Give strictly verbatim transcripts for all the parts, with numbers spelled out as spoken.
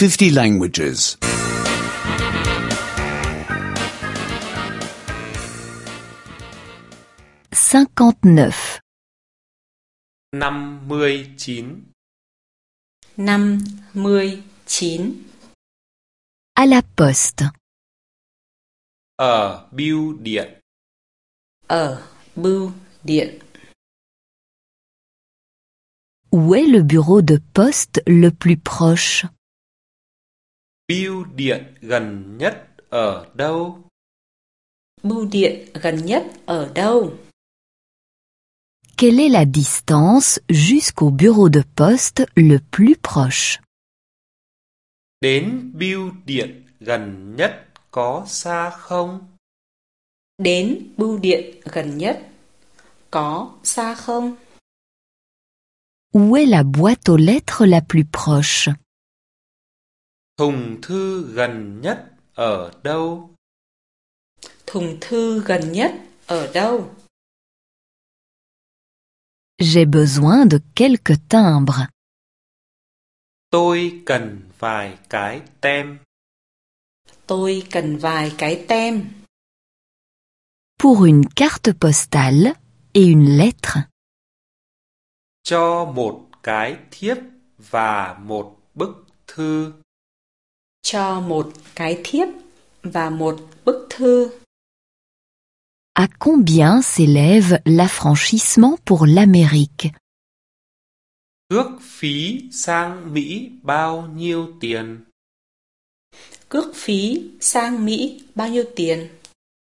fifty languages. cinquante-neuf. năm mươi chín. năm mươi chín. À la poste. Ở bưu điện. Ở bưu điện. Où est le bureau de poste le plus proche? Bưu điện gần nhất ở đâu? Bưu điện gần nhất ở đâu? Quelle est la distance jusqu'au bureau de poste le plus proche? Đến bưu điện gần nhất có xa không? Đến bưu điện gần nhất có xa không? Où est la boîte aux lettres la plus proche? Thùng thư gần nhất ở đâu? Thùng thư gần nhất ở đâu? J'ai besoin de quelques timbres. Tôi cần vài cái tem. Tôi cần vài cái tem. Pour une carte postale et une lettre. Cho một cái thiếp và một bức thư. Cho một cái thiếp và một bức thư. À combien s'élève l'affranchissement pour l'Amérique? Cước phí sang Mỹ bao nhiêu tiền? Cước phí sang Mỹ bao nhiêu tiền?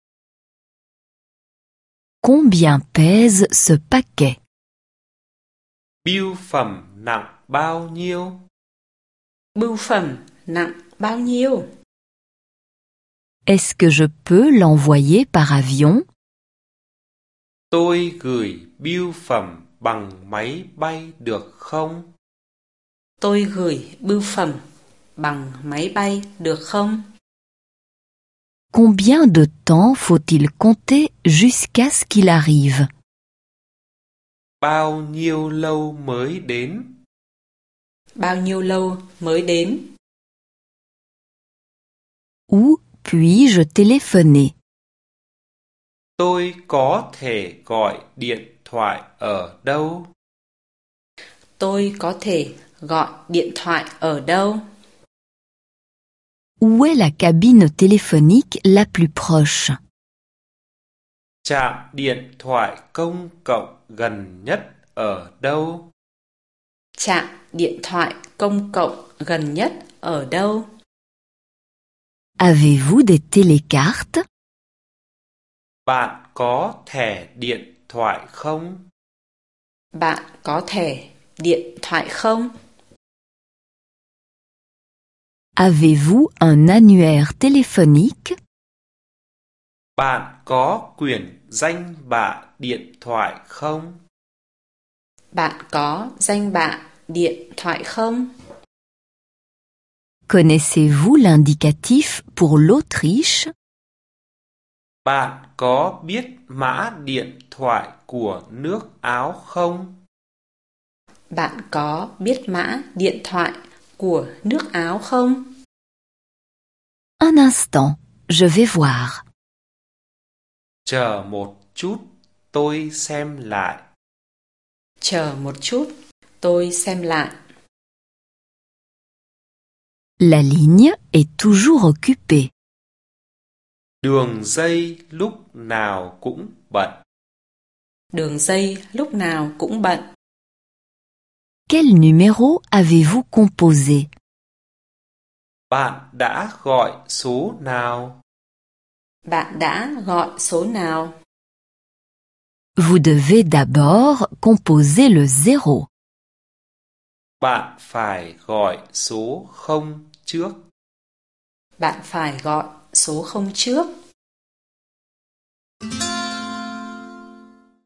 Combien pèse ce paquet? Bưu phẩm nặng bao nhiêu? Bưu phẩm nặng bao nhiêu? Est-ce que je peux l'envoyer par avion? Tôi gửi bưu phẩm bằng máy bay được không? Tôi gửi bưu phẩm bằng máy bay được không? Combien de temps faut-il compter jusqu'à ce qu'il arrive? Bao nhiêu lâu mới đến? Bao nhiêu lâu mới đến? Où puis-je téléphoner? Tôi có thể gọi điện thoại ở đâu? Tôi có thể gọi điện thoại ở đâu? Où est la cabine téléphonique la plus proche? Trạm điện thoại công cộng gần nhất ở đâu? Trạm điện thoại công cộng gần nhất ở đâu? Avez-vous des télécartes? Bạn có thẻ điện thoại không? Bạn có thẻ điện thoại không? Avez-vous un annuaire téléphonique? Bạn có quyển danh bạ điện thoại không? Bạn có danh bạ điện thoại không? Connaissez-vous l'indicatif pour l'Autriche? Bạn có biết mã điện thoại của nước Áo không? Bạn có biết mã điện thoại của nước Áo không? Un instant, je vais voir. Chờ một chút, tôi xem lại. Chờ một chút, tôi xem lại. La ligne est toujours occupée. Đường dây lúc nào cũng bận. Đường dây lúc nào cũng bận. Quel numéro avez-vous composé? Bạn đã gọi số nào? Bạn đã gọi số nào? Vous devez d'abord composer le zéro. Bạn phải gọi số không trước. Bạn phải gọi số không trước.